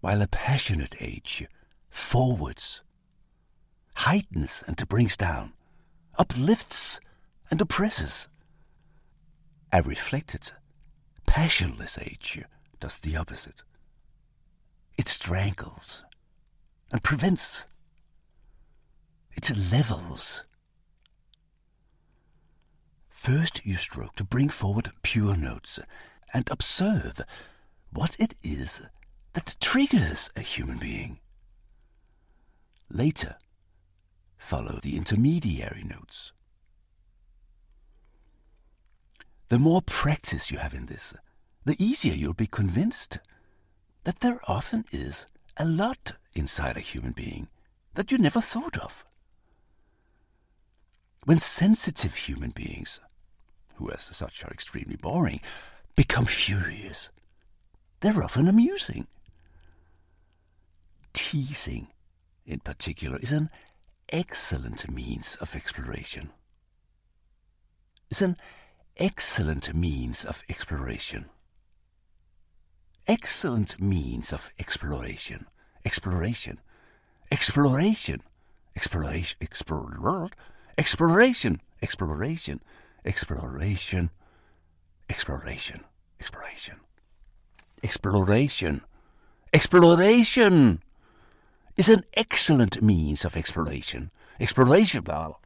while a passionate age forwards, heightens and brings down, uplifts and oppresses. A reflected, passionless age does the opposite. It strangles and prevents. It levels. First you stroke to bring forward pure notes and observe what it is that triggers a human being. Later, follow the intermediary notes. The more practice you have in this, the easier you'll be convinced that there often is a lot inside a human being that you never thought of. When sensitive human beings, who as such are extremely boring, become furious, they're often amusing. Teasing, in particular, is an excellent means of exploration. Excellent means of exploration. Exploration. Exploration is an excellent means of exploration. Exploration